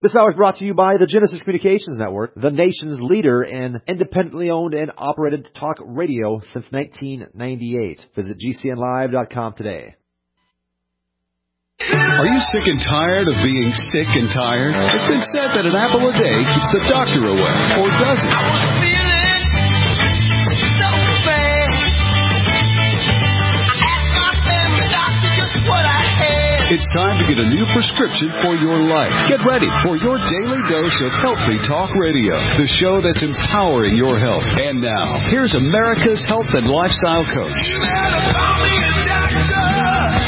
This hour is brought to you by the Genesis Communications Network, the nation's leader in independently owned and operated talk radio since 1998. Visit GCNlive.com today. Are you sick and tired of being sick and tired? It's been said that an apple a day keeps the doctor away, or does it? I was feeling so bad. I asked my family doctor just what I had. It's time to get a new prescription for your life. Get ready for your daily dose of Healthy Talk Radio, the show that's empowering your health. And now, here's America's health and lifestyle coach. You better call me a doctor.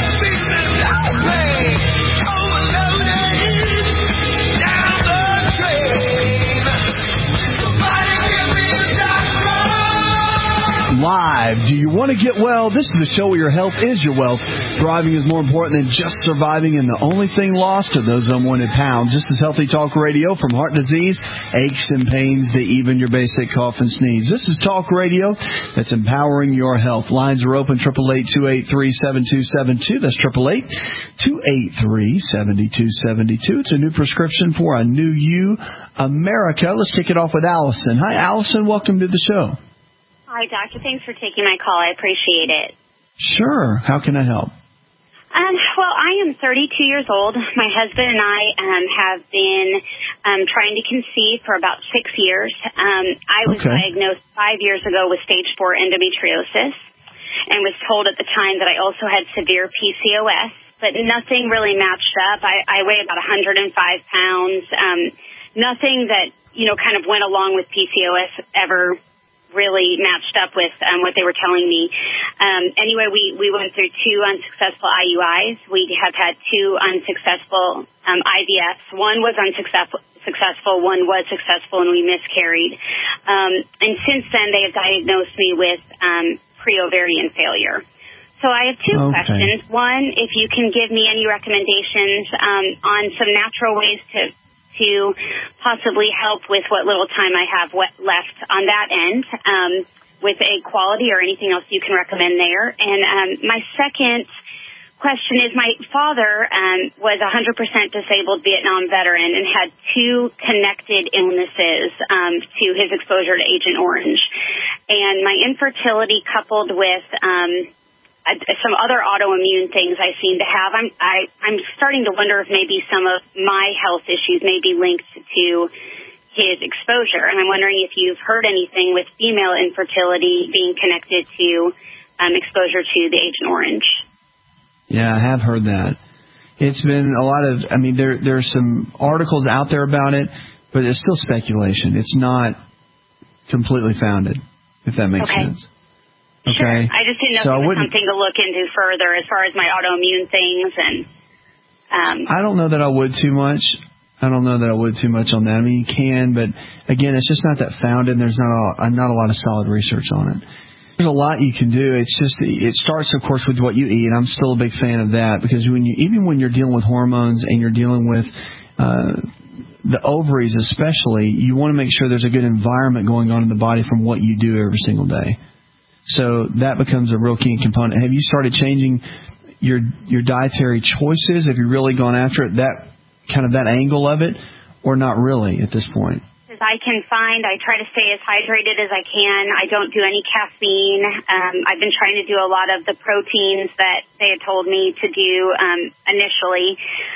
Live. Do you want to get well? This is the show where your health is your wealth. Thriving is more important than just surviving, and the only thing lost are those unwanted pounds. This is Healthy Talk Radio, from heart disease, aches and pains, to even your basic cough and sneeze. This is talk radio that's empowering your health. Lines are open, 888-283-7272. That's 888-283-7272. It's a new prescription for a new you, America. Let's kick it off with Allison. Hi, Allison. Welcome to the show. Hi, Doctor. Thanks for taking my call. I appreciate it. Sure. How can I help? Well, I am 32 years old. My husband and I have been trying to conceive for about 6 years. I was diagnosed 5 years ago with stage 4 endometriosis and was told at the time that I also had severe PCOS, but nothing really matched up. I weigh about 105 pounds. Nothing that, kind of went along with PCOS ever really matched up with what they were telling me. Anyway, we went through 2 unsuccessful IUIs. We have had 2 unsuccessful IVFs. One was successful, one was successful, and we miscarried. And since then, they have diagnosed me with pre-ovarian failure. So I have 2 questions. One, if you can give me any recommendations on some natural ways to possibly help with what little time I have left on that end, with egg quality or anything else you can recommend there. And my second question is, my father was 100% disabled Vietnam veteran and had 2 connected illnesses to his exposure to Agent Orange. And my infertility coupled with some other autoimmune things I seem to have, I'm starting to wonder if maybe some of my health issues may be linked to his exposure. And I'm wondering if you've heard anything with female infertility being connected to exposure to the Agent Orange. Yeah, I have heard that. It's been a lot of, there's some articles out there about it, but it's still speculation. It's not completely founded, if that makes sense. Okay. Sure. I just didn't know if it was something to look into further as far as my autoimmune things. And I don't know that I would too much. on that. You can, but again, it's just not that founded. There's not a lot of solid research on it. There's a lot you can do. It's just, it starts, of course, with what you eat. I'm still a big fan of that, because even when you're dealing with hormones and you're dealing with the ovaries especially, you want to make sure there's a good environment going on in the body from what you do every single day. So that becomes a real key component. Have you started changing your dietary choices? Have you really gone after it, that angle of it, or not really at this point? As I can find, I try to stay as hydrated as I can. I don't do any caffeine. I've been trying to do a lot of the proteins that they had told me to do initially.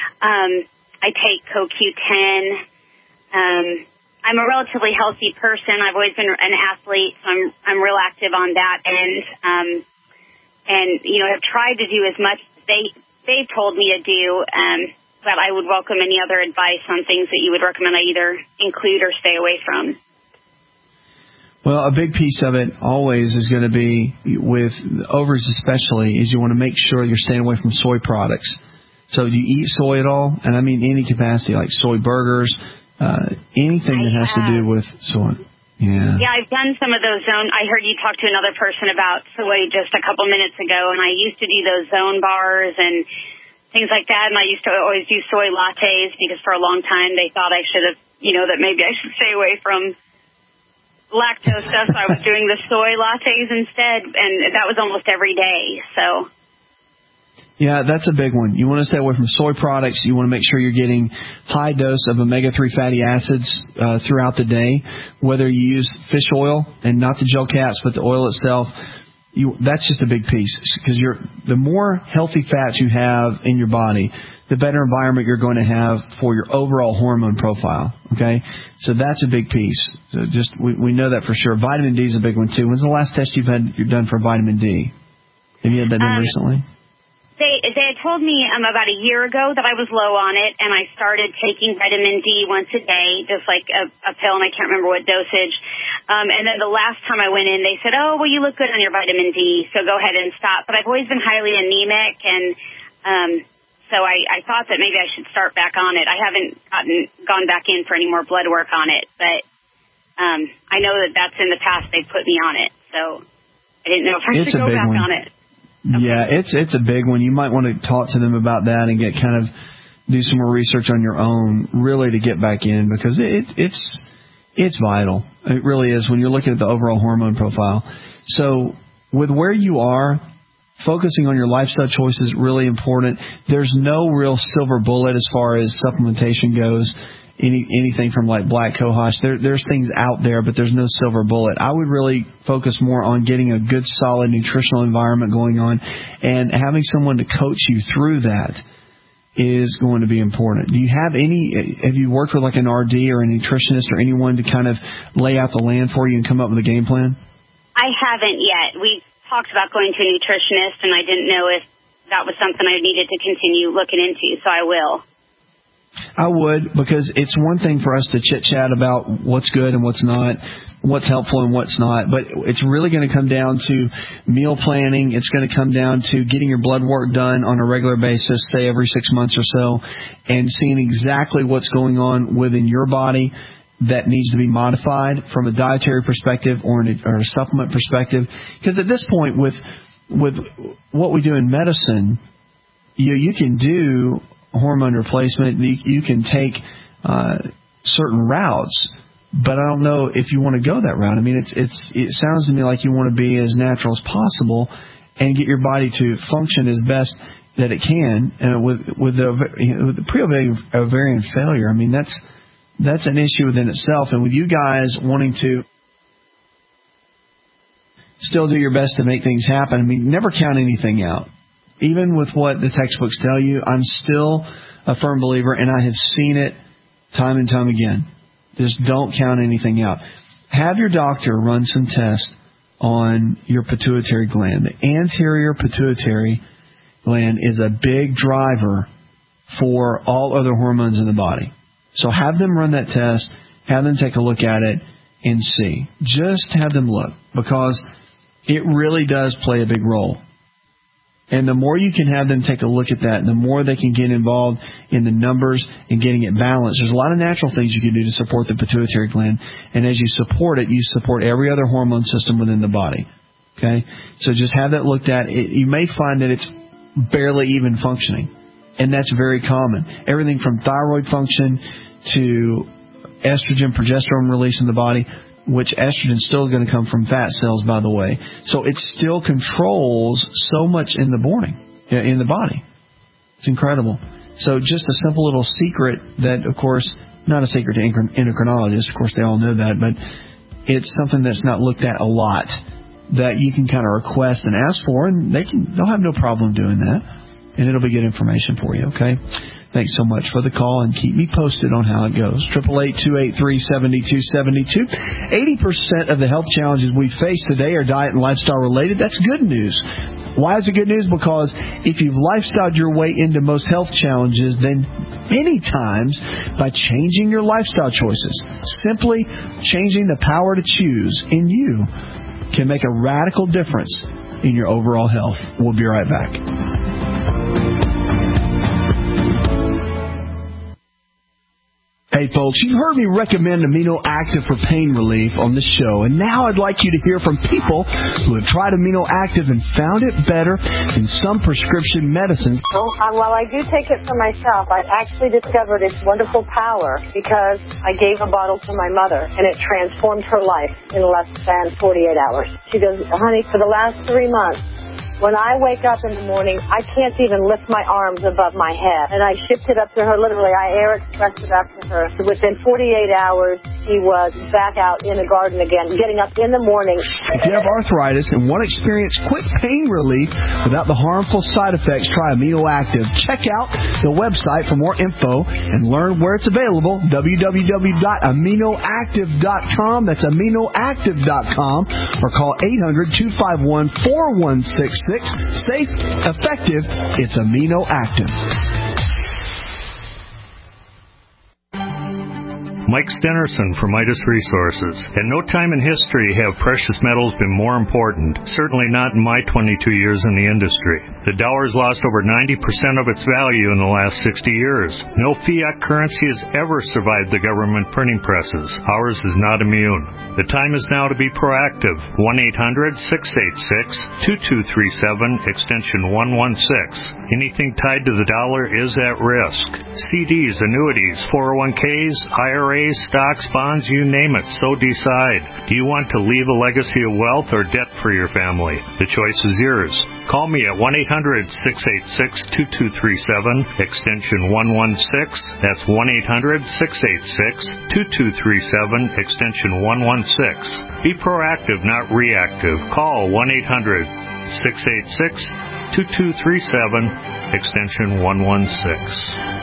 I take CoQ10. I'm a relatively healthy person. I've always been an athlete, so I'm real active on that end. And have tried to do as much as they've told me to do. But I would welcome any other advice on things that you would recommend I either include or stay away from. Well, a big piece of it always is going to be, with ovaries especially, is you want to make sure you're staying away from soy products. So do you eat soy at all? And I mean any capacity, like soy burgers, anything that has to do with soy. Yeah. Yeah, I've done some of those zone. I heard you talk to another person about soy just a couple minutes ago, and I used to do those zone bars and things like that, and I used to always do soy lattes because for a long time they thought I should have, that maybe I should stay away from lactose stuff, so I was doing the soy lattes instead, and that was almost every day, so. Yeah, that's a big one. You want to stay away from soy products. You want to make sure you're getting high dose of omega-3 fatty acids throughout the day, whether you use fish oil and not the gel caps, but the oil itself. That's just a big piece, because the more healthy fats you have in your body, the better environment you're going to have for your overall hormone profile. Okay, so that's a big piece. So we know that for sure. Vitamin D is a big one too. When's the last test you've done for vitamin D? Have you had that done recently? They had told me about a year ago that I was low on it, and I started taking vitamin D once a day, just like a pill, and I can't remember what dosage. And then the last time I went in, they said, "Oh, well, you look good on your vitamin D, so go ahead and stop." But I've always been highly anemic, and so I thought that maybe I should start back on it. I haven't gone back in for any more blood work on it, but I know that's in the past they put me on it, so I didn't know if I should go back on it. Okay. Yeah, it's a big one. You might want to talk to them about that and do some more research on your own, really, to get back in, because it's vital. It really is when you're looking at the overall hormone profile. So with where you are, focusing on your lifestyle choices is really important. There's no real silver bullet as far as supplementation goes. Anything from like black cohosh, there's things out there, but there's no silver bullet. I would really focus more on getting a good, solid nutritional environment going on, and having someone to coach you through that is going to be important. Have you worked with like an RD or a nutritionist or anyone to kind of lay out the land for you and come up with a game plan? I haven't yet. We talked about going to a nutritionist, and I didn't know if that was something I needed to continue looking into, so I will. I would, because it's one thing for us to chit-chat about what's good and what's not, what's helpful and what's not, but it's really going to come down to meal planning. It's going to come down to getting your blood work done on a regular basis, say every 6 months or so, and seeing exactly what's going on within your body that needs to be modified from a dietary perspective or a supplement perspective. Because at this point, with what we do in medicine, you can do hormone replacement. You can take certain routes, but I don't know if you want to go that route. I mean, it sounds to me like you want to be as natural as possible and get your body to function as best that it can. And with the pre-ovarian failure, I mean, that's an issue within itself. And with you guys wanting to still do your best to make things happen, I mean, never count anything out. Even with what the textbooks tell you, I'm still a firm believer, and I have seen it time and time again. Just don't count anything out. Have your doctor run some tests on your pituitary gland. The anterior pituitary gland is a big driver for all other hormones in the body. So have them run that test, have them take a look at it, and see. Just have them look, because it really does play a big role. And the more you can have them take a look at that, the more they can get involved in the numbers and getting it balanced. There's a lot of natural things you can do to support the pituitary gland. And as you support it, you support every other hormone system within the body. Okay? So just have that looked at. You may find that it's barely even functioning. And that's very common. Everything from thyroid function to estrogen, progesterone release in the body, which estrogen is still going to come from fat cells, by the way. So it still controls so much in the body. It's incredible. So just a simple little secret that, of course, not a secret to endocrinologists. Of course, they all know that, but it's something that's not looked at a lot that you can kind of request and ask for, and they'll have no problem doing that, and it'll be good information for you. Okay. Thanks so much for the call, and keep me posted on how it goes. 888-283-7272. 80% of the health challenges we face today are diet and lifestyle related. That's good news. Why is it good news? Because if you've lifestyled your way into most health challenges, then many times by changing your lifestyle choices, simply changing the power to choose in you can make a radical difference in your overall health. We'll be right back. Hey folks, you've heard me recommend Amino Active for pain relief on this show, and now I'd like you to hear from people who have tried Amino Active and found it better than some prescription medicines. While I do take it for myself, I actually discovered its wonderful power because I gave a bottle to my mother, and it transformed her life in less than 48 hours. She goes, honey, for the last 3 months, When I wake up in the morning, I can't even lift my arms above my head. And I shipped it up to her, literally. I air expressed it up to her. So within 48 hours, she was back out in the garden again, getting up in the morning. If you have arthritis and want to experience quick pain relief without the harmful side effects, try Amino Active. Check out the website for more info and learn where it's available, www.aminoactive.com. That's aminoactive.com, or call 800-251-4166. Safe, effective, it's Amino Active. Mike Stenerson from Midas Resources. At no time in history have precious metals been more important, certainly not in my 22 years in the industry. The dollar has lost over 90% of its value in the last 60 years. No fiat currency has ever survived the government printing presses. Ours is not immune. The time is now to be proactive. 1-800-686-2237, extension 116. Anything tied to the dollar is at risk. CDs, annuities, 401ks, IRAs, stocks, bonds, you name it, so decide. Do you want to leave a legacy of wealth or debt for your family? The choice is yours. Call me at 1-800-686-2237, extension 116. That's 1-800-686-2237, extension 116. Be proactive, not reactive. Call 1-800-686-2237, extension 116.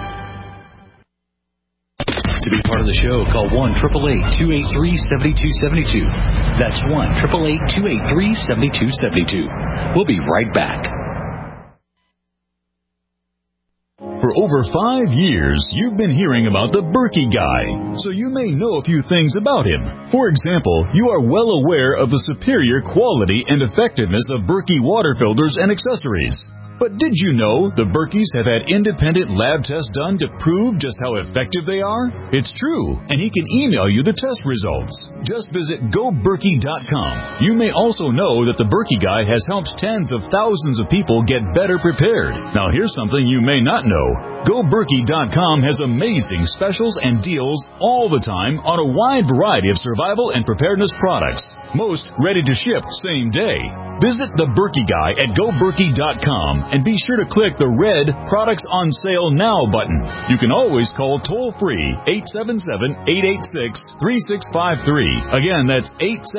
To be part of the show, call 1-888-283-7272. That's 1-888-283-7272. We'll be right back. For over 5 years, you've been hearing about the Berkey Guy, so you may know a few things about him. For example, you are well aware of the superior quality and effectiveness of Berkey water filters and accessories. But did you know the Berkeys have had independent lab tests done to prove just how effective they are? It's true, and he can email you the test results. Just visit GoBerkey.com. You may also know that the Berkey Guy has helped tens of thousands of people get better prepared. Now here's something you may not know. GoBerkey.com has amazing specials and deals all the time on a wide variety of survival and preparedness products. Most ready to ship same day. Visit the Berkey Guy at GoBerkey.com and be sure to click the red Products on Sale Now button. You can always call toll-free 877-886-3653. Again, that's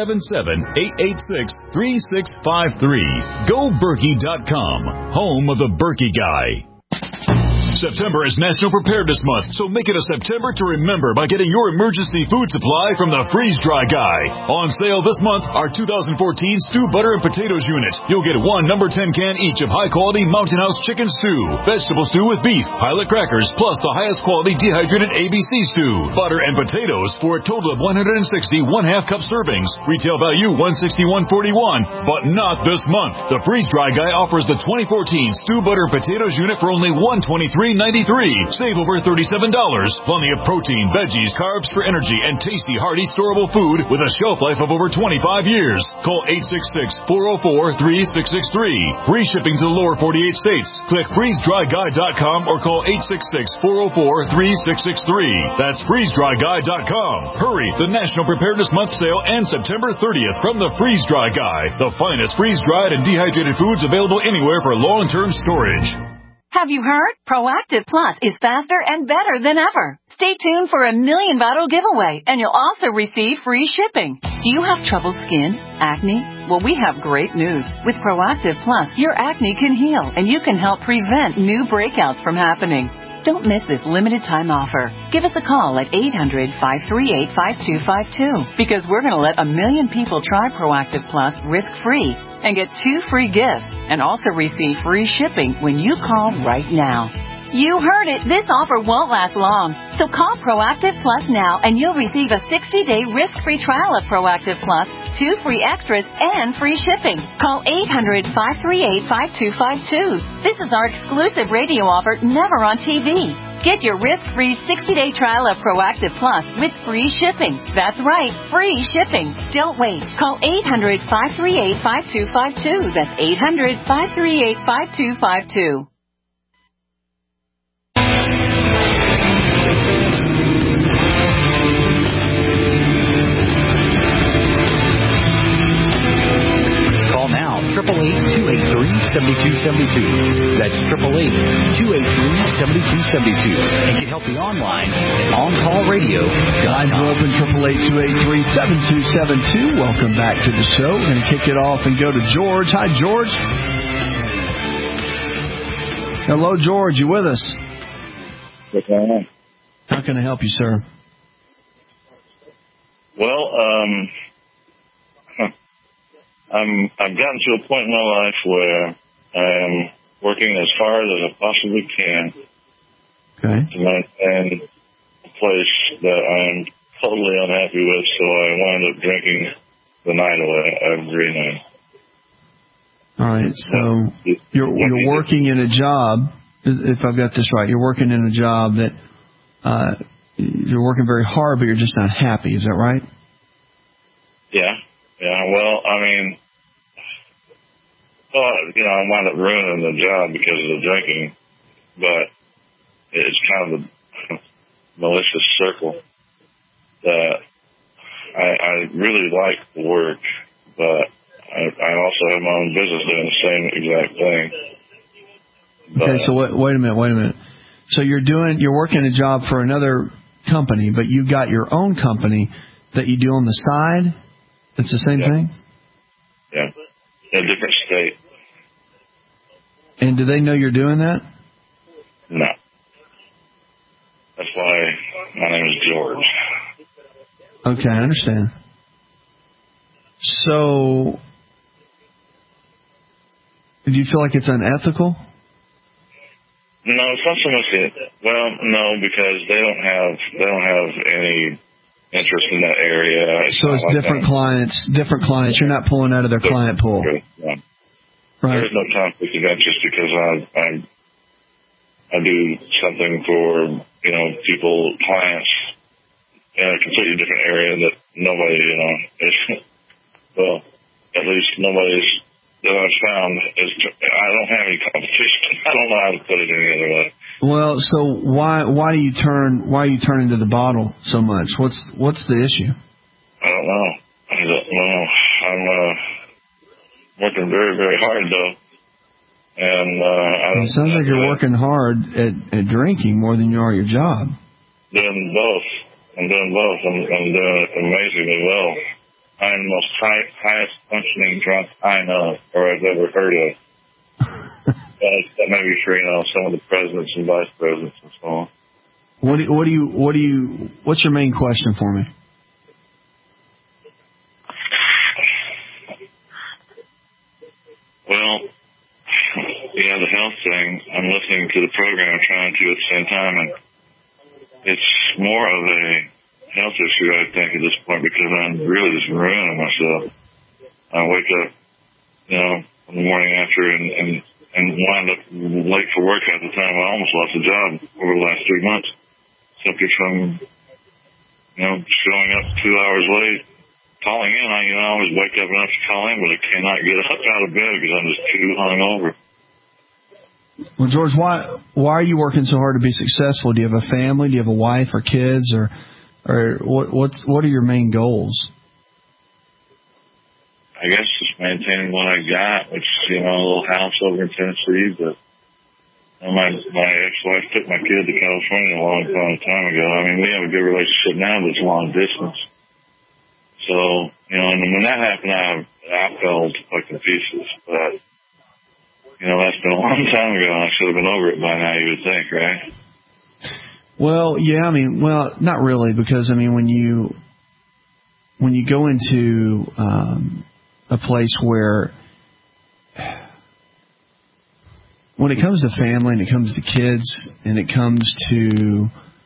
877-886-3653. GoBerkey.com, home of the Berkey Guy. September is National Preparedness Month, so make it a September to remember by getting your emergency food supply from the Freeze Dry Guy. On sale this month, our 2014 Stew Butter and Potatoes unit. You'll get one number 10 can each of high-quality Mountain House chicken stew, vegetable stew with beef, pilot crackers, plus the highest quality dehydrated ABC stew, butter and potatoes for a total of 160 1/2 cup servings. Retail value $161.41, but not this month. The Freeze Dry Guy offers the 2014 Stew Butter and Potatoes unit for only $123.93. Save over $37. Plenty of protein, veggies, carbs for energy, and tasty, hearty, storable food with a shelf life of over 25 years. Call 866-404-3663. Free shipping to the lower 48 states. Click freezedryguy.com or call 866-404-3663. That's freezedryguy.com. Hurry! The National Preparedness Month sale ends September 30th from the Freeze Dry Guy. The finest freeze-dried and dehydrated foods available anywhere for long-term storage. Have you heard? Proactive Plus is faster and better than ever. Stay tuned for a $1 million bottle giveaway, and you'll also receive free shipping. Do you have troubled skin? Acne? Well, we have great news. With Proactive Plus, your acne can heal, and you can help prevent new breakouts from happening. Don't miss this limited time offer. Give us a call at 800-538-5252 because we're going to let 1 million people try Proactive Plus risk-free and get 2 free gifts and also receive free shipping when you call right now. You heard it. This offer won't last long. So call Proactive Plus now and you'll receive a 60-day risk-free trial of Proactive Plus, 2 free extras, and free shipping. Call 800-538-5252. This is our exclusive radio offer, never on TV. Get your risk-free 60-day trial of Proactive Plus with free shipping. That's right, free shipping. Don't wait. Call 800-538-5252. That's 800-538-5252. Call now, 888-283-7272. 888-283-7272. That's 888-283-7272. And get help online at OnCallRadio.com. Lines are open, 888-283-7272. Welcome back to the show. We're going to kick it off and go to George. Hi, George. Hello, George. You with us? Yes, I am. How can I help you, sir? Well, I've gotten to a point in my life where I'm working as hard as I possibly can to maintain a place that I'm totally unhappy with, so I wound up drinking the night away every night. All right, so you're working in a job, if I've got this right, you're working in a job that you're working very hard, but you're just not happy. Is that right? Yeah. Well, I mean, I wound up ruining the job because of the drinking, but it's kind of a malicious circle that I really like the work, but I also have my own business doing the same exact thing. Okay, so wait a minute. So you're working a job for another company, but you've got your own company that you do on the side? That's the same thing? Yeah. In a different state. And do they know you're doing that? No. That's why my name is George. Okay, I understand. So, do you feel like it's unethical? No, it's not so much it. Well, no, because they don't have any interest in that area. So it's like different clients. You're not pulling out of their client pool. Yeah. Right. There's no conflict of interest because I do something for people, clients in a completely different area that nobody is. Well, at least nobody's that I've found is. I don't have any competition. I don't know how to put it any other way. Well, so why do you turn into the bottle so much? What's the issue? I don't know. I'm working very, very hard though, and it sounds like you're working hard at drinking more than you are your job. Doing both. I'm doing both. I'm doing it amazingly well. I'm the most highest functioning drunk I know or I've ever heard of. That may be for some of the presidents and vice presidents and so on. What's your main question for me? Well, the health thing. I'm listening to the program, trying to at the same time, and it's more of a health issue, I think, at this point, because I'm really just ruining myself. I wake up, in the morning after and wind up late for work half the time. I almost lost a job over the last 3 months simply from, showing up 2 hours late. Calling in, I always wake up enough to call in, but I cannot get up out of bed because I'm just too hungover. Well, George, why are you working so hard to be successful? Do you have a family? Do you have a wife or kids? Or what are your main goals? I guess just maintaining what I got, which is, a little house over in Tennessee. But my ex-wife took my kid to California a long time ago. I mean, we have a good relationship now, but it's long distance. So, and when that happened, I fell to fucking pieces. But, that's been a long time ago, and I should have been over it by now, you would think, right? Well, yeah, not really, because, when you go into a place where, when it comes to family and it comes to kids and it comes to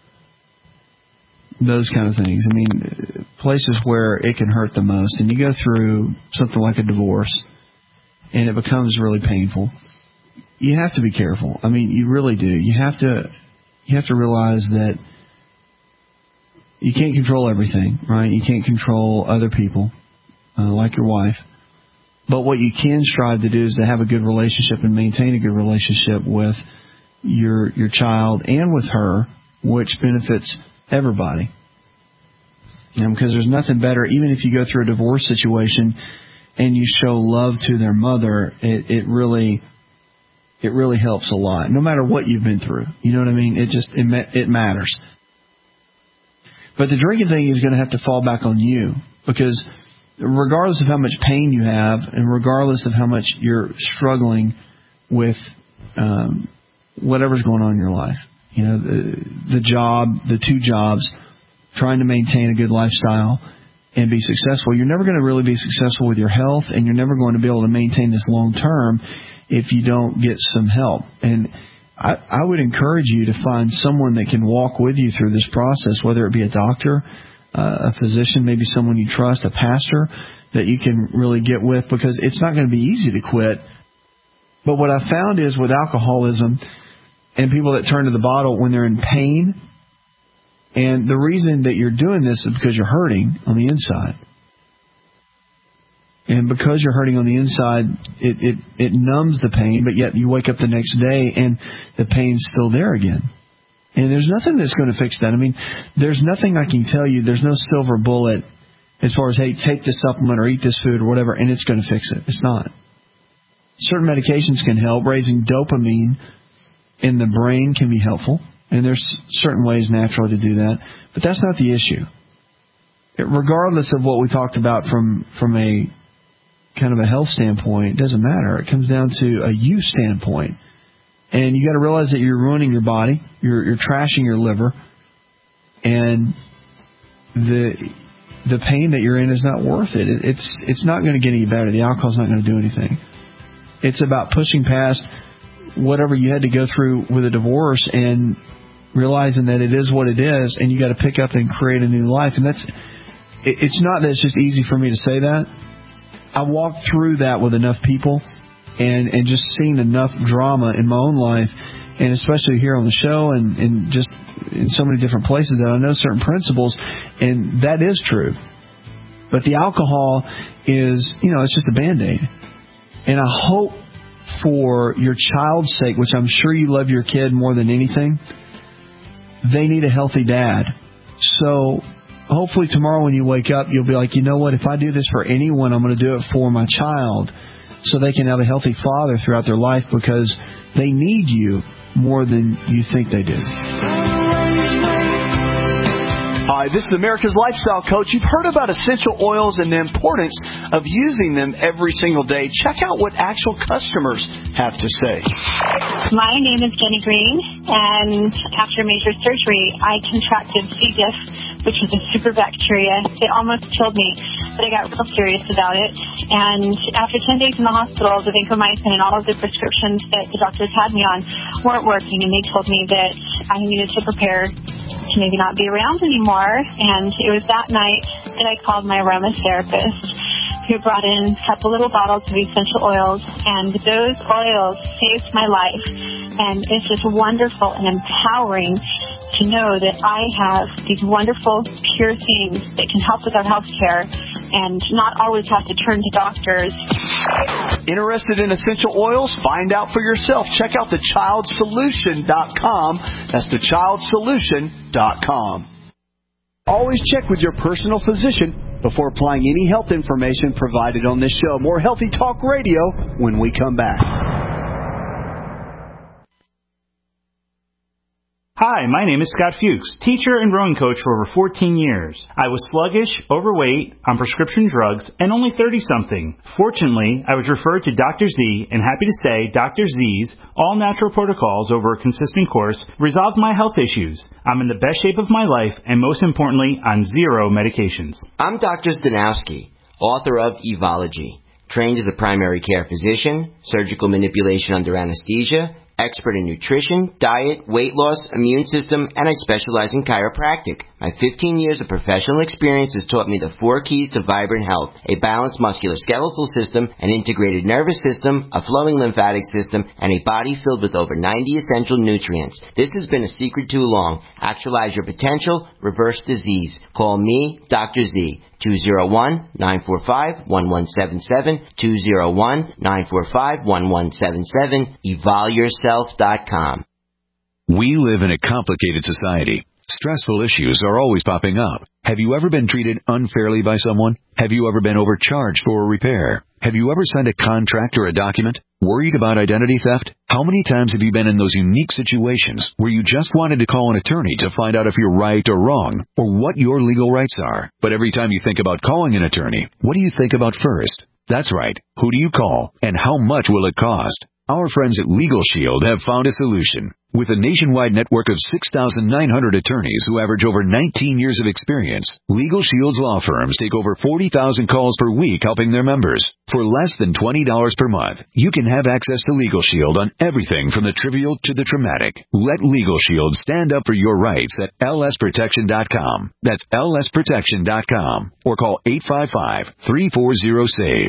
those kind of things, places where it can hurt the most, and you go through something like a divorce and it becomes really painful, you have to be careful. You really do. You have to realize that you can't control everything, right? You can't control other people, like your wife. But what you can strive to do is to have a good relationship and maintain a good relationship with your child and with her, which benefits everybody. Because there's nothing better, even if you go through a divorce situation and you show love to their mother, it really it really helps a lot, no matter what you've been through. You know what I mean? It matters. But the drinking thing is going to have to fall back on you, because regardless of how much pain you have and regardless of how much you're struggling with whatever's going on in your life, you know, the job, the 2 jobs, trying to maintain a good lifestyle and be successful, you're never going to really be successful with your health, and you're never going to be able to maintain this long term if you don't get some help. And I would encourage you to find someone that can walk with you through this process, whether it be a doctor, a physician, maybe someone you trust, a pastor that you can really get with, because it's not going to be easy to quit. But what I found is with alcoholism and people that turn to the bottle when they're in pain, and the reason that you're doing this is because you're hurting on the inside. And because you're hurting on the inside, it numbs the pain, but yet you wake up the next day and the pain's still there again. And there's nothing that's going to fix that. I mean, there's nothing I can tell you. There's no silver bullet as far as, hey, take this supplement or eat this food or whatever, and it's going to fix it. It's not. Certain medications can help. Raising dopamine in the brain can be helpful. And there's certain ways naturally to do that. But that's not the issue. Regardless of what we talked about from a kind of a health standpoint, it doesn't matter. It comes down to a you standpoint. And you got to realize that you're ruining your body. You're trashing your liver. And the pain that you're in is not worth it. It's not going to get any better. The alcohol's not going to do anything. It's about pushing past whatever you had to go through with a divorce and realizing that it is what it is, and you got to pick up and create a new life. And it's not that it's just easy for me to say that. I walked through that with enough people and just seen enough drama in my own life, and especially here on the show and just in so many different places, that I know certain principles, and that is true. But the alcohol is, it's just a Band-Aid. And I hope for your child's sake, which I'm sure you love your kid more than anything, they need a healthy dad. So hopefully tomorrow when you wake up, you'll be like, you know what, if I do this for anyone, I'm going to do it for my child, so they can have a healthy father throughout their life, because they need you more than you think they do. Hi, this is America's Lifestyle Coach. You've heard about essential oils and the importance of using them every single day. Check out what actual customers have to say. My name is Jenny Green, and after major surgery, I contracted C. diff, which is a super bacteria. It almost killed me, but I got real serious about it. And after 10 days in the hospital, the vancomycin and all of the prescriptions that the doctors had me on weren't working, and they told me that I needed to prepare to maybe not be around anymore. And it was that night that I called my aromatherapist, who brought in a couple little bottles of essential oils, and those oils saved my life. And it's just wonderful and empowering to know that I have these wonderful, pure things that can help with our health care and not always have to turn to doctors. Interested in essential oils? Find out for yourself. Check out thechildsolution.com. That's thechildsolution.com. Always check with your personal physician before applying any health information provided on this show. More Healthy Talk Radio when we come back. Hi, my name is Scott Fuchs, teacher and rowing coach for over 14 years. I was sluggish, overweight, on prescription drugs, and only 30-something. Fortunately, I was referred to Dr. Z, and happy to say Dr. Z's all-natural protocols over a consistent course resolved my health issues. I'm in the best shape of my life, and most importantly, on 0 medications. I'm Dr. Zdanowski, author of Evology, trained as a primary care physician, surgical manipulation under anesthesia, expert in nutrition, diet, weight loss, immune system, and I specialize in chiropractic. My 15 years of professional experience has taught me the 4 keys to vibrant health: a balanced musculoskeletal system, an integrated nervous system, a flowing lymphatic system, and a body filled with over 90 essential nutrients. This has been a secret too long. Actualize your potential, reverse disease. Call me, Dr. Z. 201-945-1177, 201-945-1177, evolveyourself.com. We live in a complicated society. Stressful issues are always popping up. Have you ever been treated unfairly by someone? Have you ever been overcharged for a repair? Have you ever signed a contract or a document Worried about identity theft? How many times have you been in those unique situations where you just wanted to call an attorney to find out if you're right or wrong, or what your legal rights are? But every time you think about calling an attorney, what do you think about first? That's right. Who do you call, and how much will it cost? Our friends at Legal Shield have found a solution. With a nationwide network of 6,900 attorneys who average over 19 years of experience, Legal Shield's law firms take over 40,000 calls per week helping their members. For less than $20 per month, you can have access to Legal Shield on everything from the trivial to the traumatic. Let Legal Shield stand up for your rights at lsprotection.com. That's lsprotection.com. Or call 855-340-SAVE,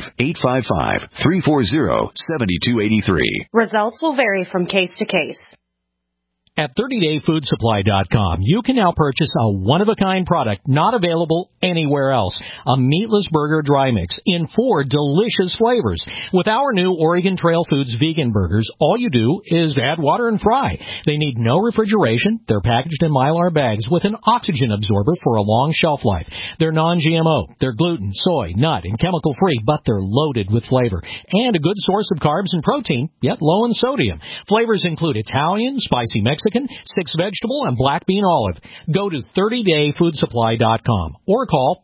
855-340-7283. Results will vary from case to case. At 30dayfoodsupply.com, you can now purchase a one-of-a-kind product not available anywhere else. A meatless burger dry mix in 4 delicious flavors. With our new Oregon Trail Foods vegan burgers, all you do is add water and fry. They need no refrigeration. They're packaged in Mylar bags with an oxygen absorber for a long shelf life. They're non-GMO. They're gluten, soy, nut, and chemical-free, but they're loaded with flavor. And a good source of carbs and protein, yet low in sodium. Flavors include Italian, spicy Mexican, 6-vegetable, and black bean olive. Go to 30dayfoodsupply.com or call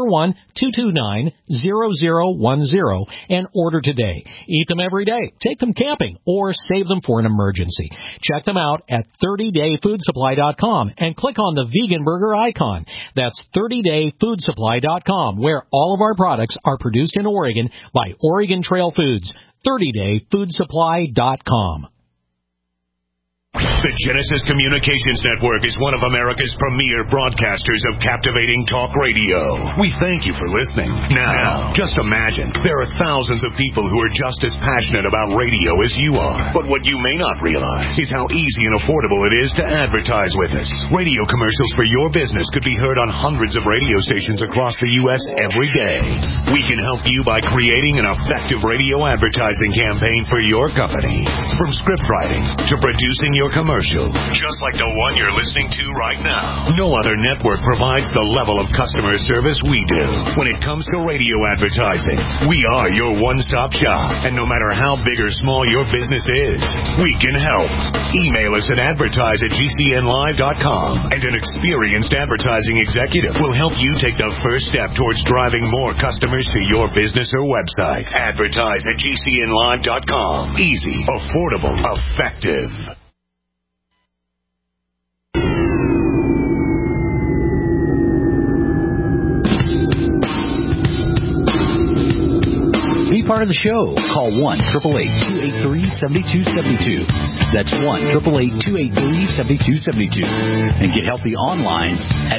541-229-0010 and order today. Eat them every day, take them camping, or save them for an emergency. Check them out at 30dayfoodsupply.com and click on the vegan burger icon. That's 30dayfoodsupply.com, where all of our products are produced in Oregon by Oregon Trail Foods. 30dayfoodsupply.com. The Genesis Communications Network is one of America's premier broadcasters of captivating talk radio. We thank you for listening. Now, just imagine, there are thousands of people who are just as passionate about radio as you are. But what you may not realize is how easy and affordable it is to advertise with us. Radio commercials for your business could be heard on hundreds of radio stations across the U.S. every day. We can help you by creating an effective radio advertising campaign for your company. From script writing to producing your commercial, just like the one you're listening to right now. No other network provides the level of customer service we do. When it comes to radio advertising, we are your one-stop shop. And no matter how big or small your business is, we can help. Email us at advertise@gcnlive.com, and an experienced advertising executive will help you take the first step towards driving more customers to your business or website. Advertise@gcnlive.com. Easy, affordable, effective. Be part of the show. Call 1-888-283-7272. That's 1-888-283-7272. And get healthy online at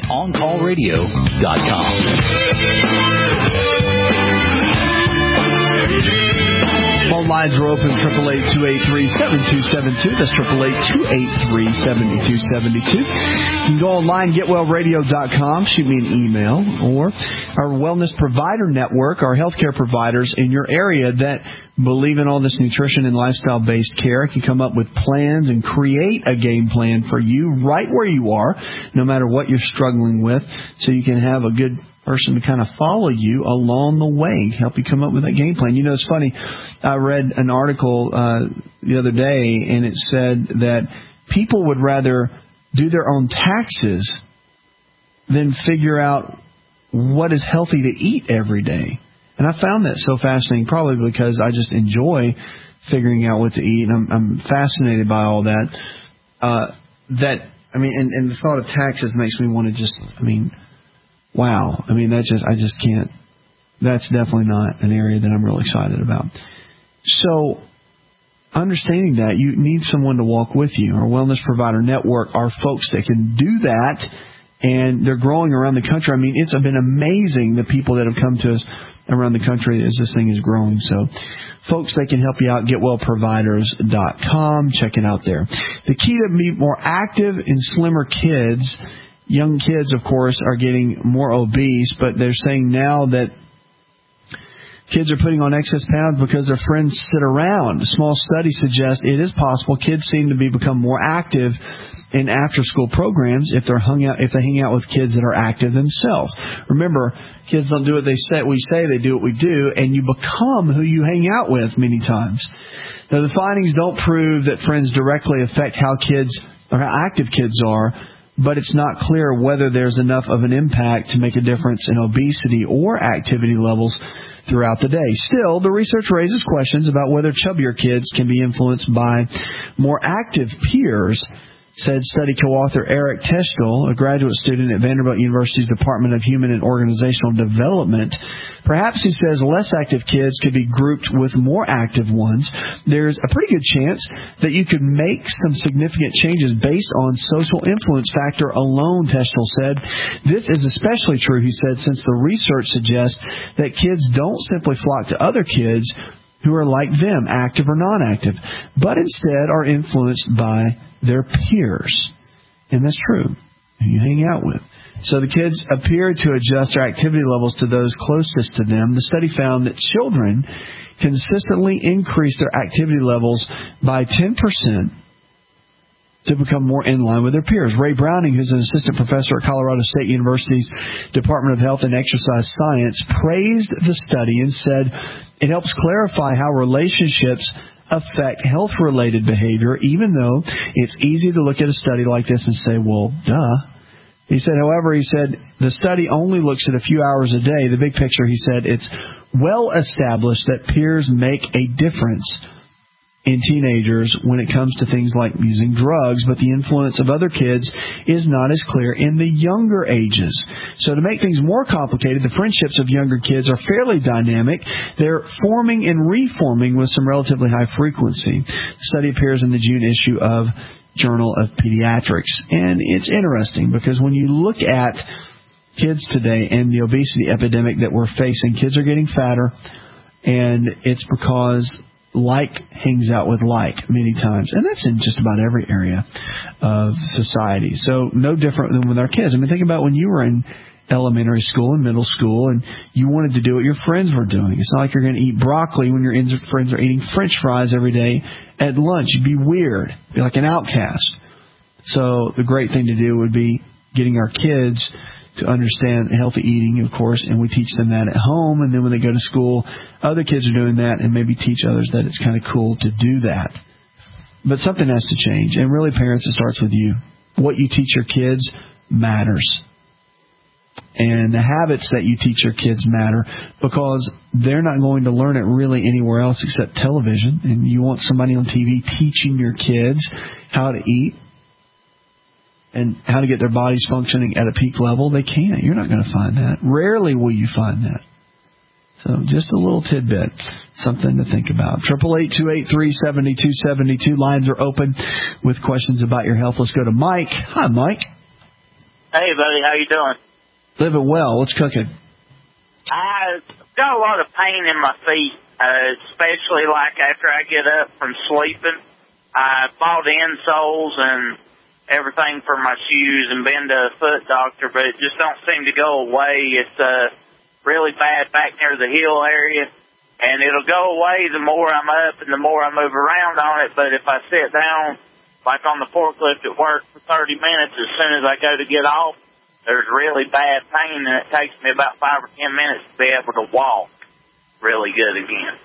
OnCallRadio.com. Phone lines are open, 888-283-7272. That's 888-283-7272. You can go online, getwellradio.com, shoot me an email, or our Wellness Provider Network, our healthcare providers in your area that believe in all this nutrition and lifestyle-based care, can come up with plans and create a game plan for you right where you are, no matter what you're struggling with, so you can have a good person to kind of follow you along the way, help you come up with that game plan. You know, it's funny, I read an article the other day, and it said that people would rather do their own taxes than figure out what is healthy to eat every day. And I found that so fascinating, probably because I just enjoy figuring out what to eat, and I'm fascinated by all that. And the thought of taxes makes me want to just, wow. I just can't. That's definitely not an area that I'm real excited about. So, understanding that, you need someone to walk with you. Our Wellness Provider Network are folks that can do that, and they're growing around the country. It's been amazing the people that have come to us around the country as this thing is growing. So, folks, they can help you out. GetWellProviders.com. Check it out there. The key to be more active and slimmer kids. Young kids, of course, are getting more obese, but they're saying now that kids are putting on excess pounds because their friends sit around. A small study suggests it is possible kids seem to become more active in after-school programs if they hang out with kids that are active themselves. Remember, kids don't do what we say, they do what we do, and you become who you hang out with many times. Now, the findings don't prove that friends directly affect how active kids are, but it's not clear whether there's enough of an impact to make a difference in obesity or activity levels throughout the day. Still, the research raises questions about whether chubbier kids can be influenced by more active peers, said study co-author Eric Teschel, a graduate student at Vanderbilt University's Department of Human and Organizational Development. Perhaps, he says, less active kids could be grouped with more active ones. There's a pretty good chance that you could make some significant changes based on social influence factor alone, Teschel said. This is especially true, he said, since the research suggests that kids don't simply flock to other kids who are like them, active or non-active, but instead are influenced by their peers. And that's true, who you hang out with. So the kids appear to adjust their activity levels to those closest to them. The study found that children consistently increase their activity levels by 10% to become more in line with their peers. Ray Browning, who's an assistant professor at Colorado State University's Department of Health and Exercise Science, praised the study and said it helps clarify how relationships affect health-related behavior, even though it's easy to look at a study like this and say, well, duh. He said, however, the study only looks at a few hours a day. The big picture, he said, it's well established that peers make a difference in teenagers when it comes to things like using drugs, but the influence of other kids is not as clear in the younger ages. So to make things more complicated, the friendships of younger kids are fairly dynamic. They're forming and reforming with some relatively high frequency. The study appears in the June issue of Journal of Pediatrics. And it's interesting because when you look at kids today and the obesity epidemic that we're facing, kids are getting fatter, and it's because like hangs out with like many times. And that's in just about every area of society. So no different than with our kids. I mean, think about when you were in elementary school and middle school and you wanted to do what your friends were doing. It's not like you're going to eat broccoli when your friends are eating French fries every day at lunch. You'd be weird. Be like an outcast. So the great thing to do would be getting our kids to understand healthy eating, of course, and we teach them that at home. And then when they go to school, other kids are doing that, and maybe teach others that it's kind of cool to do that. But something has to change. And really, parents, it starts with you. What you teach your kids matters. And the habits that you teach your kids matter because they're not going to learn it really anywhere else except television. And you want somebody on TV teaching your kids how to eat and how to get their bodies functioning at a peak level. They can't. You're not going to find that. Rarely will you find that. So just a little tidbit, something to think about. 888-283-7272. Lines are open with questions about your health. Let's go to Mike. Hi, Mike. Hey, buddy. How you doing? Living well. What's cooking? I've got a lot of pain in my feet, especially like after I get up from sleeping. I bought insoles and everything for my shoes and been to a foot doctor, but it just don't seem to go away. It's really bad back near the heel area, and it'll go away the more I'm up and the more I move around on it. But if I sit down, like on the forklift at work for 30 minutes, as soon as I go to get off, there's really bad pain, and it takes me about 5 or 10 minutes to be able to walk really good again.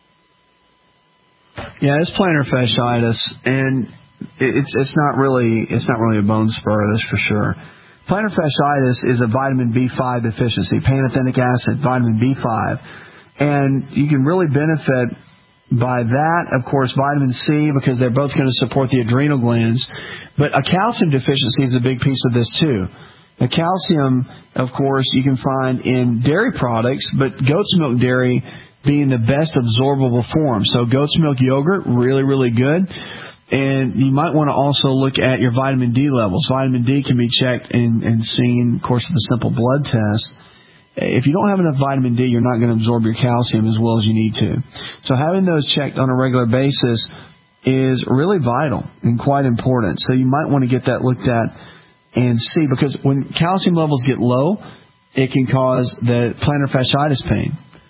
Yeah, it's plantar fasciitis, and it's not really a bone spur, that's for sure. Plantar fasciitis is a vitamin B5 deficiency, pantothenic acid, vitamin B5, and you can really benefit by that. Of course, vitamin C, because they're both going to support the adrenal glands, but a calcium deficiency is a big piece of this too. Now, calcium, of course, you can find in dairy products, but goat's milk dairy being the best absorbable form. So goat's milk yogurt, really, really good. And you might want to also look at your vitamin D levels. Vitamin D can be checked and seen, of course, with a simple blood test. If you don't have enough vitamin D, you're not going to absorb your calcium as well as you need to. So having those checked on a regular basis is really vital and quite important. So you might want to get that looked at and see, because when calcium levels get low, it can cause the plantar fasciitis pain.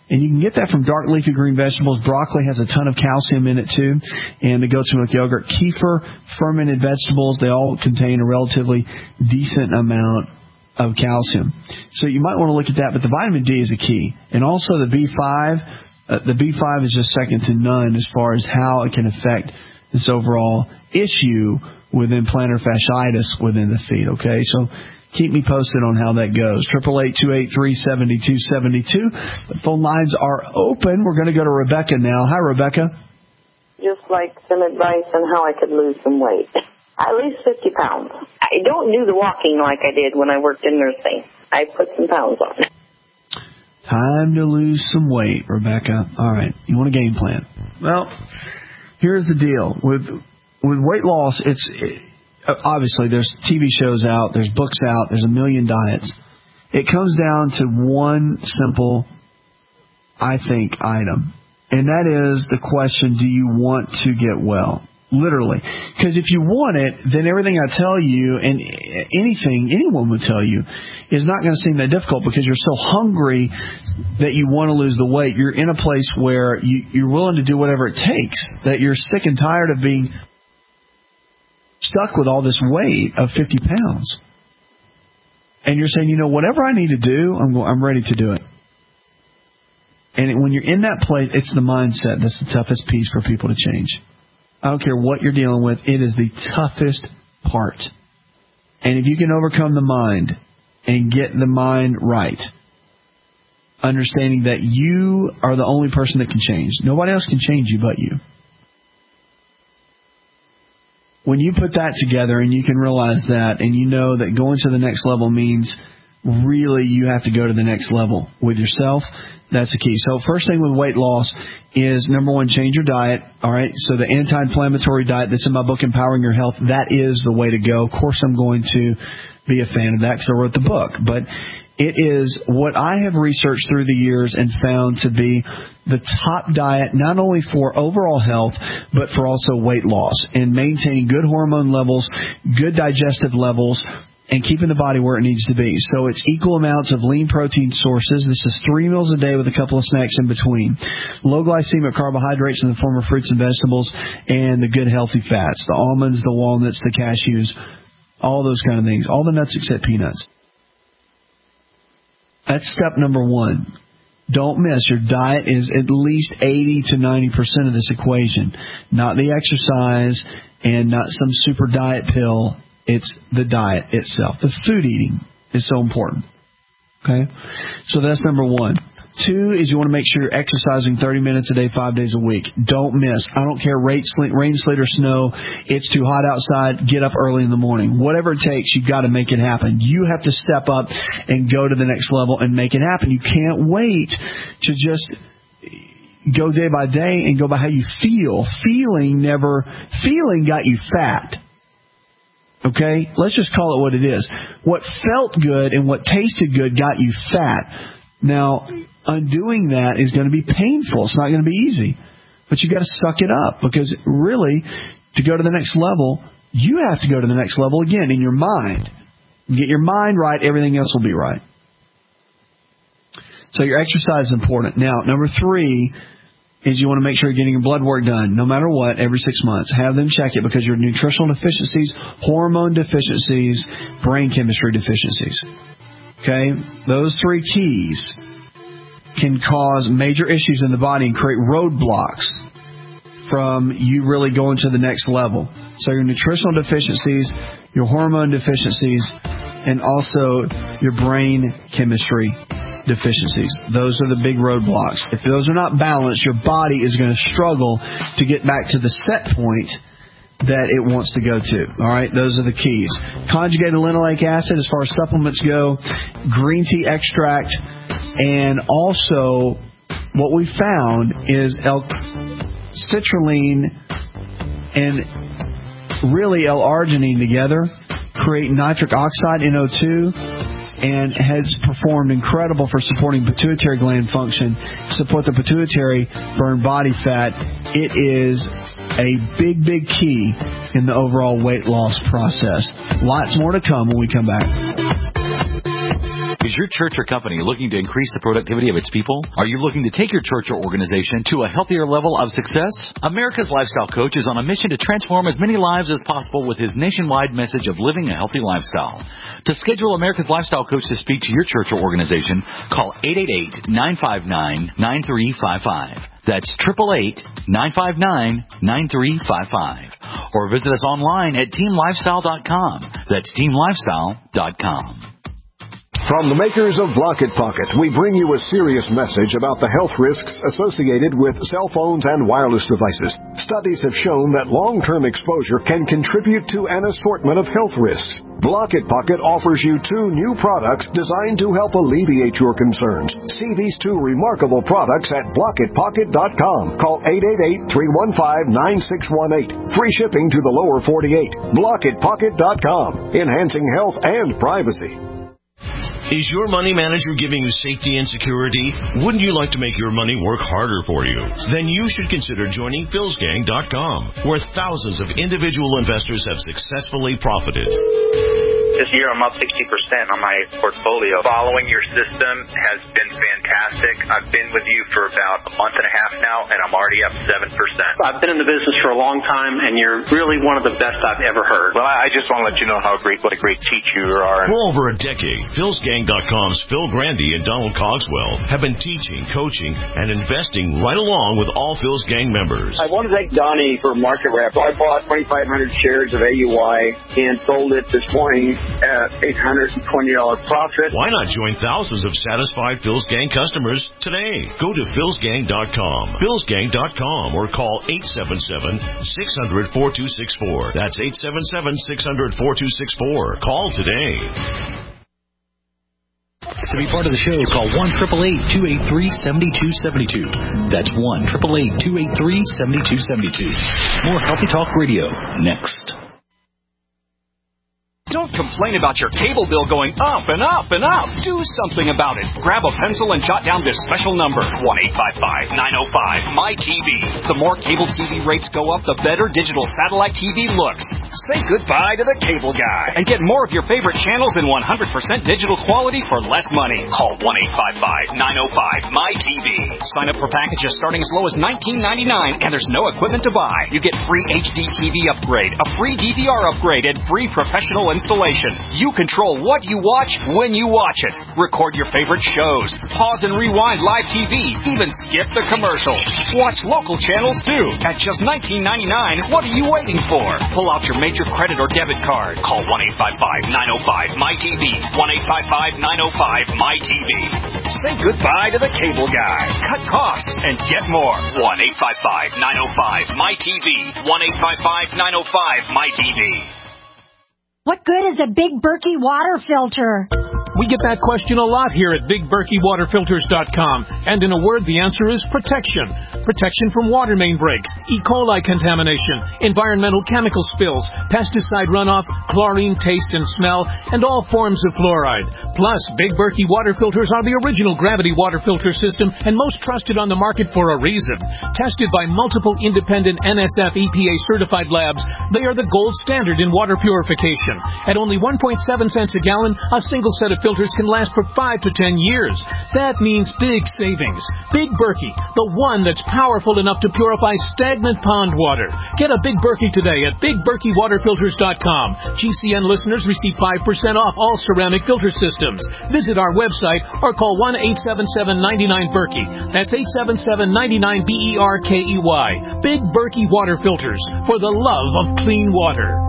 And you can get that from dark leafy green vegetables. Broccoli has a ton of calcium in it too. And the goat's milk yogurt, kefir, fermented vegetables, they all contain a relatively decent amount of calcium. So you might want to look at that, but the vitamin D is a key. And also the B5, the B5 is just second to none as far as how it can affect this overall issue within plantar fasciitis within the feet, okay? So keep me posted on how that goes. 888-283-7272. The phone lines are open. We're going to go to Rebecca now. Hi, Rebecca. Just like some advice on how I could lose some weight. I lose 50 pounds. I don't do the walking like I did when I worked in nursing. I put some pounds on. Time to lose some weight, Rebecca. All right. You want a game plan? Well, here's the deal. With weight loss, obviously, there's TV shows out, there's books out, there's a million diets. It comes down to one simple, I think, item. And that is the question, do you want to get well? Literally. Because if you want it, then everything I tell you and anything anyone would tell you is not going to seem that difficult because you're so hungry that you want to lose the weight. You're in a place where you're willing to do whatever it takes, that you're sick and tired of being stuck with all this weight of 50 pounds. And you're saying, whatever I need to do, I'm ready to do it. And when you're in that place, it's the mindset that's the toughest piece for people to change. I don't care what you're dealing with. It is the toughest part. And if you can overcome the mind and get the mind right, understanding that you are the only person that can change. Nobody else can change you but you. When you put that together and you can realize that and you know that going to the next level means really you have to go to the next level with yourself, that's the key. So first thing with weight loss is, number one, change your diet. All right. So the anti-inflammatory diet that's in my book, Empowering Your Health, that is the way to go. Of course, I'm going to be a fan of that because I wrote the book. But it is what I have researched through the years and found to be the top diet, not only for overall health, but for also weight loss and maintaining good hormone levels, good digestive levels, and keeping the body where it needs to be. So it's equal amounts of lean protein sources. This is 3 meals a day with a couple of snacks in between. Low glycemic carbohydrates in the form of fruits and vegetables, and the good healthy fats, the almonds, the walnuts, the cashews, all those kind of things. All the nuts except peanuts. That's step number one. Don't miss. Your diet is at least 80 to 90% of this equation. Not the exercise and not some super diet pill. It's the diet itself. The food eating is so important. Okay? So that's number one. 2 is you want to make sure you're exercising 30 minutes a day, 5 days a week. Don't miss. I don't care rain, sleet, or snow. It's too hot outside. Get up early in the morning. Whatever it takes, you've got to make it happen. You have to step up and go to the next level and make it happen. You can't wait to just go day by day and go by how you feel. Feeling got you fat. Okay? Let's just call it what it is. What felt good and what tasted good got you fat. Now, undoing that is going to be painful. It's not going to be easy. But you got to suck it up, because really, to go to the next level, you have to go to the next level again in your mind. Get your mind right, everything else will be right. So your exercise is important. Now, number 3 is you want to make sure you're getting your blood work done, no matter what, every 6 months. Have them check it, because your nutritional deficiencies, hormone deficiencies, brain chemistry deficiencies. Okay? Those 3 keys can cause major issues in the body and create roadblocks from you really going to the next level. So your nutritional deficiencies, your hormone deficiencies, and also your brain chemistry deficiencies. Those are the big roadblocks. If those are not balanced, your body is going to struggle to get back to the set point that it wants to go to. All right, those are the keys. Conjugated linoleic acid, as far as supplements go, green tea extract, and also what we found is L-citrulline and really L-arginine together create nitric oxide, NO2, and has performed incredible for supporting pituitary gland function, support the pituitary, burn body fat. It is a big, big key in the overall weight loss process. Lots more to come when we come back. Is your church or company looking to increase the productivity of its people? Are you looking to take your church or organization to a healthier level of success? America's Lifestyle Coach is on a mission to transform as many lives as possible with his nationwide message of living a healthy lifestyle. To schedule America's Lifestyle Coach to speak to your church or organization, call 888-959-9355. That's 888-959-9355. Or visit us online at teamlifestyle.com. That's teamlifestyle.com. From the makers of Block-It Pocket, we bring you a serious message about the health risks associated with cell phones and wireless devices. Studies have shown that long-term exposure can contribute to an assortment of health risks. Block-It Pocket offers you 2 new products designed to help alleviate your concerns. See these 2 remarkable products at blockitpocket.com. Call 888-315-9618. Free shipping to the lower 48. blockitpocket.com. Enhancing health and privacy. Is your money manager giving you safety and security? Wouldn't you like to make your money work harder for you? Then you should consider joining philsgang.com, where thousands of individual investors have successfully profited. This year I'm up 60% on my portfolio. Following your system has been fantastic. I've been with you for about a month and a half now, and I'm already up 7%. I've been in the business for a long time, and you're really one of the best I've ever heard. Well, I just want to let you know what a great teacher you are. For over a decade, philsgang.com's Phil Grandy and Donald Cogswell have been teaching, coaching, and investing right along with all Phil's Gang members. I want to thank Donnie for Market Wrap. I bought 2,500 shares of AUI and sold it this morning at $820 profit. Why not join thousands of satisfied Phil's Gang customers today? Go to philsgang.com, philsgang.com, or call 877-600-4264. That's 877-600-4264. Call today. To be part of the show, call 1-888-283-7272. That's 1-888-283-7272. More Healthy Talk Radio next. Don't complain about your cable bill going up and up and up. Do something about it. Grab a pencil and jot down this special number, 1-855-905-MY-TV. The more cable TV rates go up, the better digital satellite TV looks. Say goodbye to the cable guy and get more of your favorite channels in 100% digital quality for less money. Call 1-855-905-MY-TV. Sign up for packages starting as low as $19.99, and there's no equipment to buy. You get free HD TV upgrade, a free DVR upgrade, and free professional installation. You control what you watch when you watch it. Record your favorite shows. Pause and rewind live TV. Even skip the commercials. Watch local channels too. At just $19.99, what are you waiting for? Pull out your major credit or debit card. Call 1-855-905-MY-TV. 1-855-905-MY-TV. Say goodbye to the cable guy. Cut costs and get more. 1-855-905-MY-TV. 1-855-905-MY-TV. What good is a Big Berkey water filter? We get that question a lot here at BigBerkeyWaterFilters.com. And in a word, the answer is protection. Protection from water main breaks, E. coli contamination, environmental chemical spills, pesticide runoff, chlorine taste and smell, and all forms of fluoride. Plus, Big Berkey water filters are the original gravity water filter system and most trusted on the market for a reason. Tested by multiple independent NSF EPA certified labs, they are the gold standard in water purification. At only 1.7 cents a gallon, a single set of filters can last for 5 to 10 years. That means big savings. Big Berkey, the one that's powerful enough to purify stagnant pond water. Get a Big Berkey today at BigBerkeyWaterFilters.com. GCN listeners receive 5% off all ceramic filter systems. Visit our website or call 1-877-99-BERKEY. That's 877-99-BERKEY. Big Berkey Water Filters, for the love of clean water.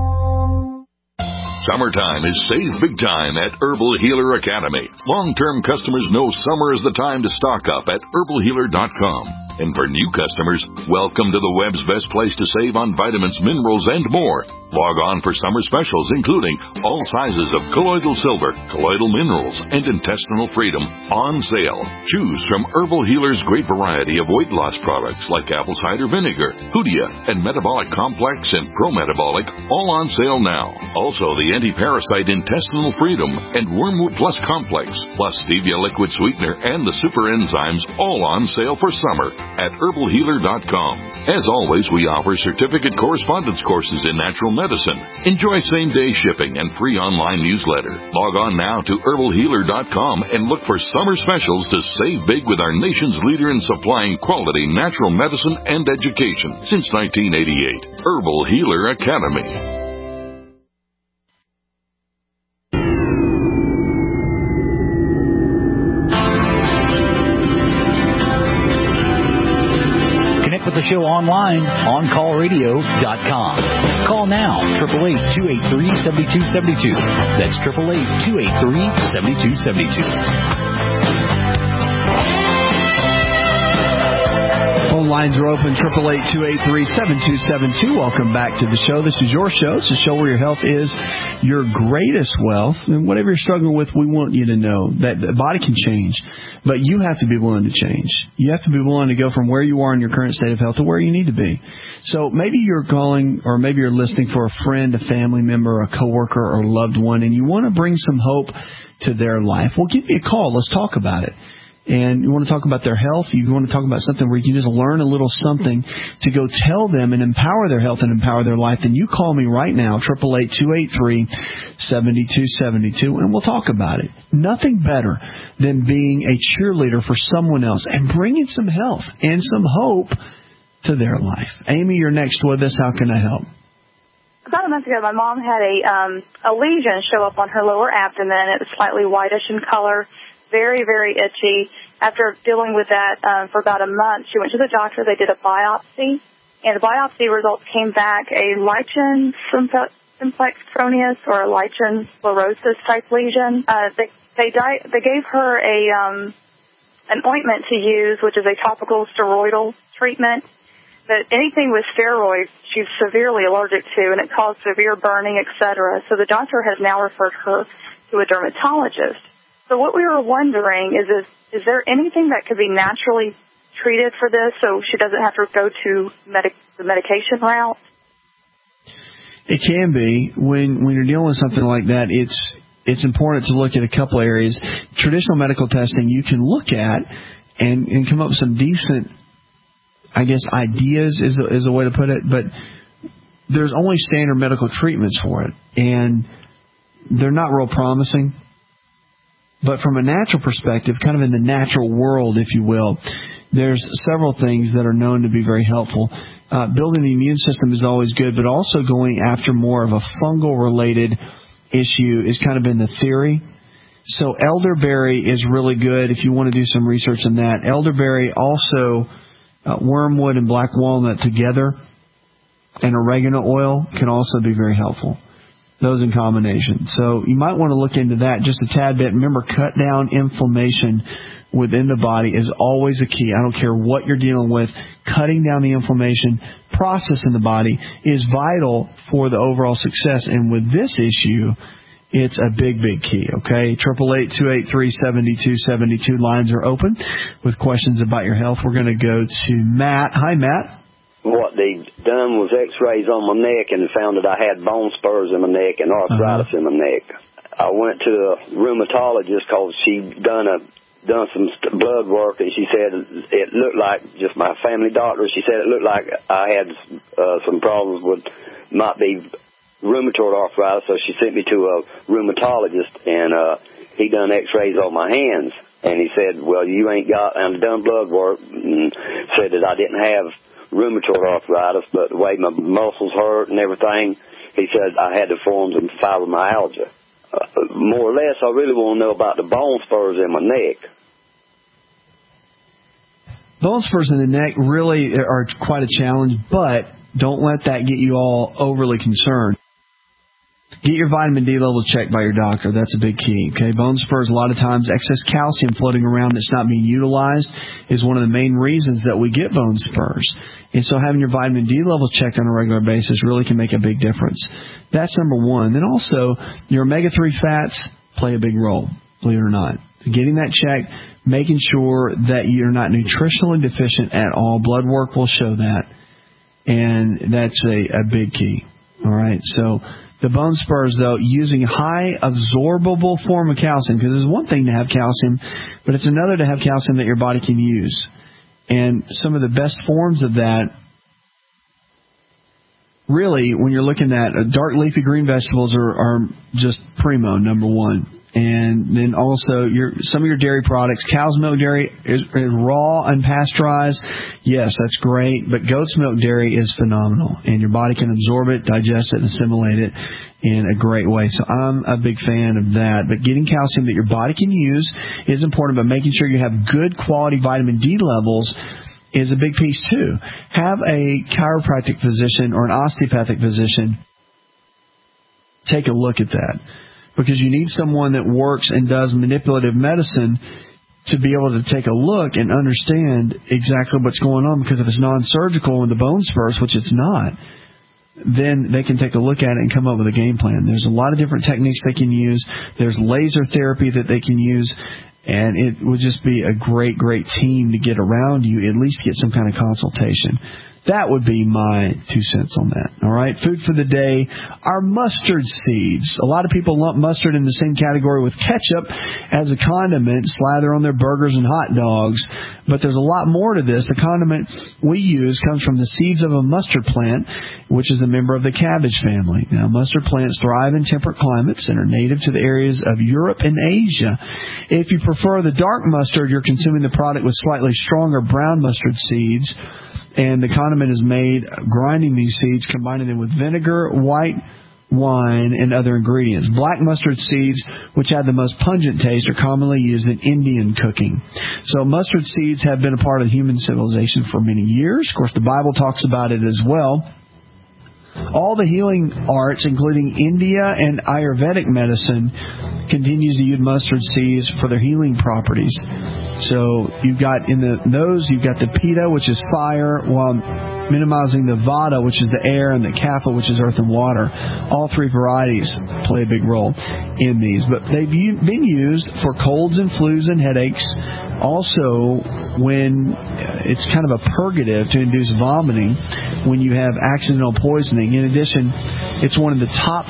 Summertime is save big time at Herbal Healer Academy. Long-term customers know summer is the time to stock up at herbalhealer.com. And for new customers, welcome to the web's best place to save on vitamins, minerals, and more. Log on for summer specials, including all sizes of colloidal silver, colloidal minerals, and intestinal freedom on sale. Choose from Herbal Healer's great variety of weight loss products like apple cider vinegar, Hoodia, and Metabolic Complex and Pro-Metabolic, all on sale now. Also, the anti-parasite intestinal freedom and Wormwood Plus Complex, plus Stevia liquid sweetener and the super enzymes, all on sale for summer at herbalhealer.com. As always, we offer certificate correspondence courses in natural medicine. Enjoy same-day shipping and free online newsletter. Log on now to herbalhealer.com and look for summer specials to save big with our nation's leader in supplying quality natural medicine and education since 1988. Herbal Healer Academy. With the show online, OnCallRadio.com. Call now, 888-283-7272. That's 888-283-7272. Phone lines are open, 888-283-7272. Welcome back to the show. This is your show. It's a show where your health is your greatest wealth. And whatever you're struggling with, we want you to know that the body can change. But you have to be willing to change. You have to be willing to go from where you are in your current state of health to where you need to be. So maybe you're calling or maybe you're listening for a friend, a family member, a coworker, or a loved one, and you want to bring some hope to their life. Well, give me a call. Let's talk about it. And you want to talk about their health, you want to talk about something where you can just learn a little something to go tell them and empower their health and empower their life, then you call me right now, 888-283-7272, and we'll talk about it. Nothing better than being a cheerleader for someone else and bringing some health and some hope to their life. Amy, you're next with us. How can I help? About a month ago, my mom had a lesion show up on her lower abdomen. It was slightly whitish in color. Very, very itchy. After dealing with that for about a month, she went to the doctor. They did a biopsy, and the biopsy results came back a lichen simplex proneus or a lichen sclerosis type lesion. They gave her an ointment to use, which is a topical steroidal treatment. But anything with steroids, she's severely allergic to, and it caused severe burning, etc. So the doctor has now referred her to a dermatologist. So what we were wondering is there anything that could be naturally treated for this so she doesn't have to go to the medication route? It can be. When you're dealing with something like that, it's important to look at a couple areas. Traditional medical testing you can look at and come up with some decent, I guess, ideas is a way to put it, but there's only standard medical treatments for it, and they're not real promising. But from a natural perspective, kind of in the natural world, if you will, there's several things that are known to be very helpful. Building the immune system is always good, but also going after more of a fungal-related issue is kind of been the theory. So elderberry is really good if you want to do some research on that. Elderberry, also wormwood and black walnut together, and oregano oil can also be very helpful. Those in combination. So you might want to look into that just a tad bit. Remember, cut down inflammation within the body is always a key. I don't care what you're dealing with. Cutting down the inflammation process in the body is vital for the overall success. And with this issue, it's a big, big key, okay? 888-283-7272. Lines are open with questions about your health. We're going to go to Matt. Hi, Matt. What they done was x-rays on my neck and found that I had bone spurs in my neck and arthritis in my neck. I went to a rheumatologist because she done some blood work, and she said it looked like, just my family doctor, she said it looked like I had some problems with, might be rheumatoid arthritis, so she sent me to a rheumatologist, and he done x-rays on my hands. And he said, well, you ain't got, and done blood work, and said that I didn't have rheumatoid arthritis, but the way my muscles hurt and everything, he said I had the forms of fibromyalgia. More or less, I really want to know about the bone spurs in my neck. Bone spurs in the neck really are quite a challenge, but don't let that get you all overly concerned. Get your vitamin D level checked by your doctor. That's a big key. Okay, bone spurs, a lot of times excess calcium floating around that's not being utilized is one of the main reasons that we get bone spurs. And so having your vitamin D level checked on a regular basis really can make a big difference. That's number one. Then also, your omega-3 fats play a big role, believe it or not. Getting that checked, making sure that you're not nutritionally deficient at all. Blood work will show that. And that's a big key. All right, so the bone spurs, though, using high absorbable form of calcium, because it's one thing to have calcium, but it's another to have calcium that your body can use. And some of the best forms of that really, when you're looking at dark leafy green vegetables are just primo, number one. And then also some of your dairy products. Cow's milk dairy is raw, unpasteurized. Yes, that's great. But goat's milk dairy is phenomenal. And your body can absorb it, digest it, and assimilate it in a great way. So I'm a big fan of that. But getting calcium that your body can use is important, but making sure you have good quality vitamin D levels is a big piece too. Have a chiropractic physician or an osteopathic physician take a look at that, because you need someone that works and does manipulative medicine to be able to take a look and understand exactly what's going on. Because if it's non-surgical and the bone spurs, which it's not, then they can take a look at it and come up with a game plan. There's a lot of different techniques they can use. There's laser therapy that they can use. And it would just be a great, great team to get around you, at least get some kind of consultation. That would be my 2 cents on that. All right, food for the day, our mustard seeds. A lot of people lump mustard in the same category with ketchup as a condiment, slather on their burgers and hot dogs. But there's a lot more to this. The condiment we use comes from the seeds of a mustard plant, which is a member of the cabbage family. Now, mustard plants thrive in temperate climates and are native to the areas of Europe and Asia. If you prefer the dark mustard, you're consuming the product with slightly stronger brown mustard seeds. And the condiment is made grinding these seeds, combining them with vinegar, white wine, and other ingredients. Black mustard seeds, which have the most pungent taste, are commonly used in Indian cooking. So mustard seeds have been a part of human civilization for many years. Of course, the Bible talks about it as well. All the healing arts, including India and Ayurvedic medicine, continues to use mustard seeds for their healing properties. So you've got you've got the Pitta, which is fire, while minimizing the Vata, which is the air, and the Kapha, which is earth and water. All three varieties play a big role in these. But they've been used for colds and flus and headaches. Also, when it's kind of a purgative to induce vomiting when you have accidental poisoning. In addition, it's one of the top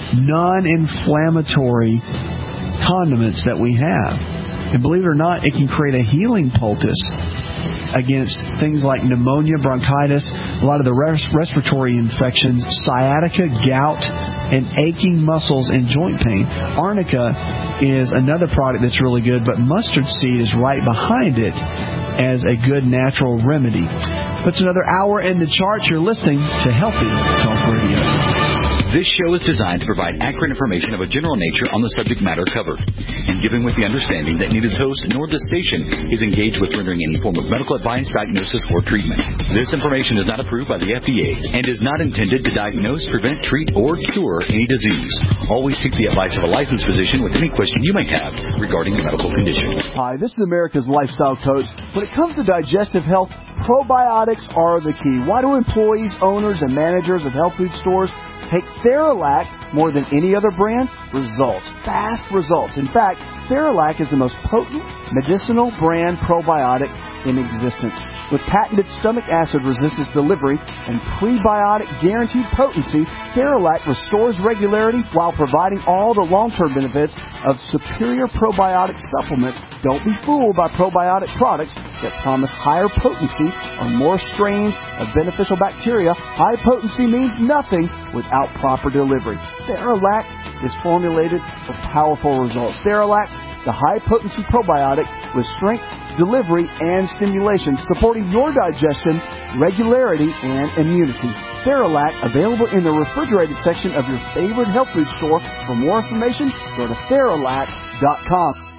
non-inflammatory condiments that we have. And believe it or not, it can create a healing poultice against things like pneumonia, bronchitis, a lot of the respiratory infections, sciatica, gout, and aching muscles and joint pain. Arnica is another product that's really good, but mustard seed is right behind it as a good natural remedy. That's another hour in the charts. You're listening to Healthy Talk Radio. This show is designed to provide accurate information of a general nature on the subject matter covered, and given with the understanding that neither the host nor the station is engaged with rendering any form of medical advice, diagnosis, or treatment. This information is not approved by the FDA and is not intended to diagnose, prevent, treat, or cure any disease. Always seek the advice of a licensed physician with any question you may have regarding a medical condition. Hi, this is America's Lifestyle Coach. When it comes to digestive health, probiotics are the key. Why do employees, owners, and managers of health food stores take Theralac more than any other brand? Results. Fast results. In fact, Theralac is the most potent medicinal brand probiotic in existence. With patented stomach acid resistance delivery and prebiotic guaranteed potency, Theralac restores regularity while providing all the long-term benefits of superior probiotic supplements. Don't be fooled by probiotic products that promise higher potency or more strains of beneficial bacteria. High potency means nothing without proper delivery. Theralac is formulated for powerful results. Theralac, the high-potency probiotic with strength, delivery, and stimulation, supporting your digestion, regularity, and immunity. Theralac, available in the refrigerated section of your favorite health food store. For more information, go to Theralac.com.